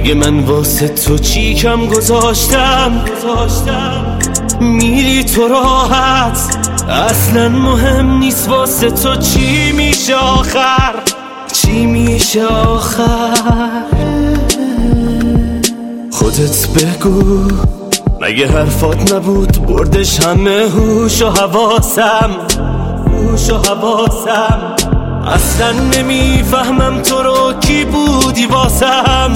دیگه من واسه تو چی کم گذاشتم. میری تو راحت، اصلا مهم نیست واسه تو چی میشه آخر. خودت بگو، مگه حرفات نبود بردش همه هوش و حواسم. اصلا نمیفهمم تو رو، کی بودی واسم.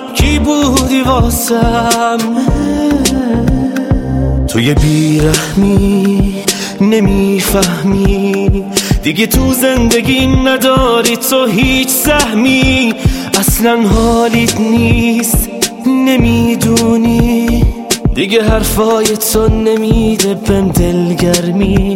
تو یه بیرحمی نمیفهمی، دیگه تو زندگی نداری تو هیچ سهمی. اصلا حالیت نیست نمیدونی، دیگه حرفای تو نمیده بهم دلگرمی.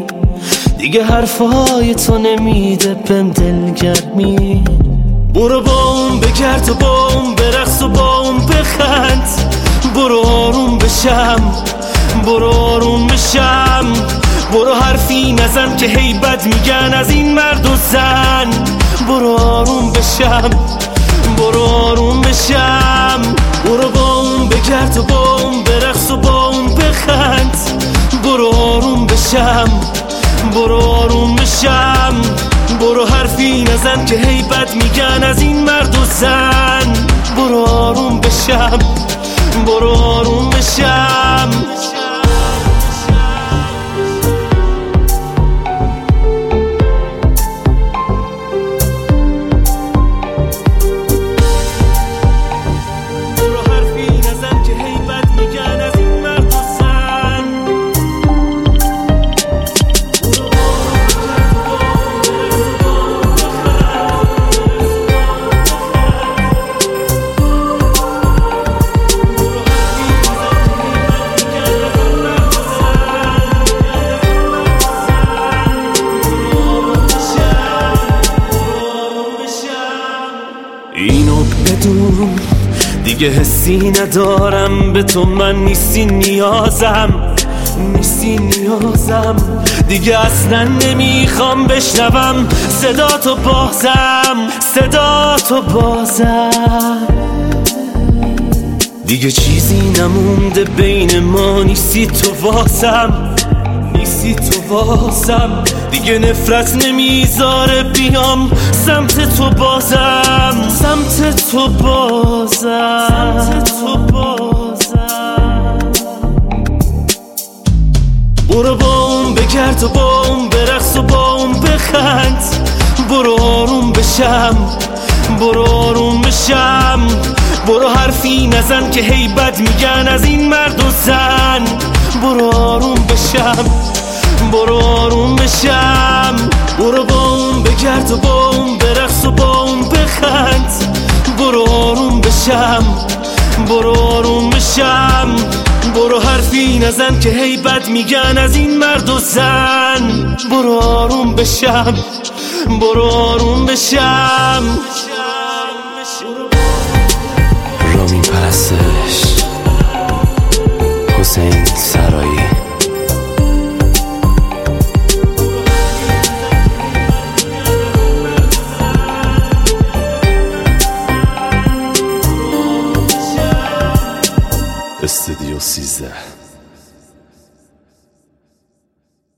برو با اون بگرد و با اون برقص و با اون بخند. برو آروم بشم، برو حرفی نزن که هی بد میگن از این مرد و زن. برو آروم بشم، برو با اون بگرد و با اون برقص و با اون بخند. برو آروم بشم، برو حرفی نزن که هی بد میگن از این مرد و زن. برو آروم بشم. اینو بدون دیگه حسی ندارم به تو، من نیستی نیازم. دیگه اصلا نمیخوام بشنوم صدا تو بازم. دیگه چیزی نمونده بین ما، نیستی تو واسم. دیگه نفرت نمیذاره بیام سمت تو بازم. برو با اون بگرد و با اون برقص و با اون بخند. برو آروم بشم، برو حرفی نزن که هی بد میگن از این مرد و زن. برو آروم بشم، برو با اون بگرد و با اون برقص و با اون بخند. برو آروم بشم، برو حرفی نزن که هی بد میگن از این مرد و زن. برو آروم بشم. رامین پرستش، حسین سرایی. استودیو 13.